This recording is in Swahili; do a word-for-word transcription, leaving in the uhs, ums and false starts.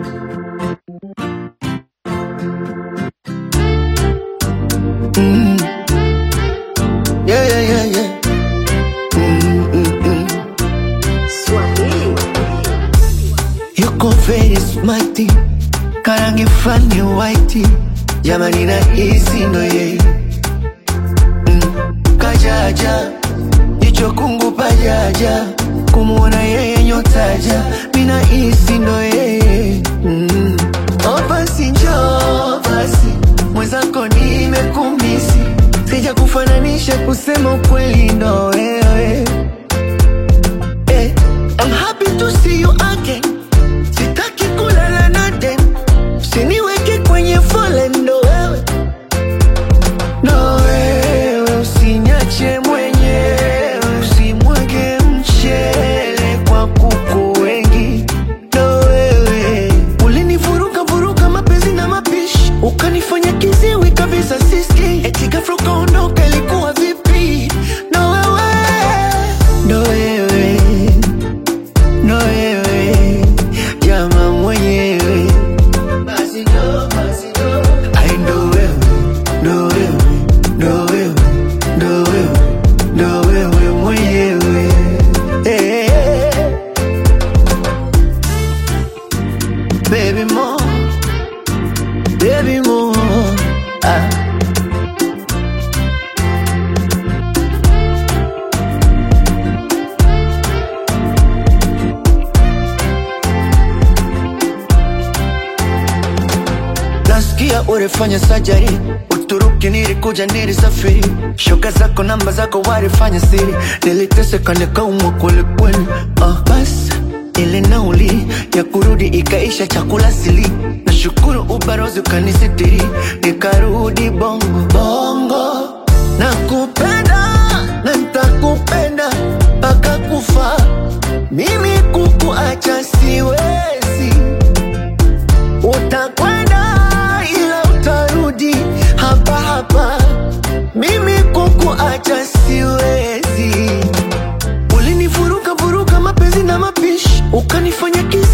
Mm. Yeah, yeah, yeah, yeah. Mm, mm, mm. Swahili. Yuko very smarty, karangi flani white, jamani na hisi ndo yeye. Mm. Kajaja, jicho kungu pajaja, kumuona yeye nyotaja, mina hisi ndo yeye. Mm. Oh basi njoo basi, mwenzako nimekumisi, sija kufananisha kusema ukweli ndo wewe. Eh, I'm happy to see you again. Sitaki kulala na dem, usiniweke kwenye foleni ndo wewe. Ndo wewe, usiniache mwenyewe, usimwage mchele kwa kuku wengi. Ndo wewe, ulinivuruga vuruga mapenzi na mapishi, ukanifanya kiziwi kabisa siski, eti ghafla ukaondoka, ilikuwa vipi? Ndo wewe, ndo wewe, ndo wewe, jamaa mwenyewe. Basi ndo, basi ndo, ai ndo wewe, ndo wewe, ndo wewe, ndo wewe, ndo wewe mwenyewe. Eh, eh, eh. Baby more, baby more. Ah. Nasikia ulifanya surgery Uturuki, nilikuja nilisafiri, shoga zako namba zako walifanya siri, niliteseka nikaumwa kweli kweli. Ah, basi ile nauli ya kurudi ikaisha, chakula sili, nashukuru ubarozi ukanisitiri, nikarudi bongo bongo. Nakupenda na nitakupenda mpaka kufa, mimi kukuacha siwezi. Utakwenda ila utarudi hapa hapa, mimi kukuacha siwezi. Ulinivuruga vuruga mapenzi na mapishi, ukanifanya kizi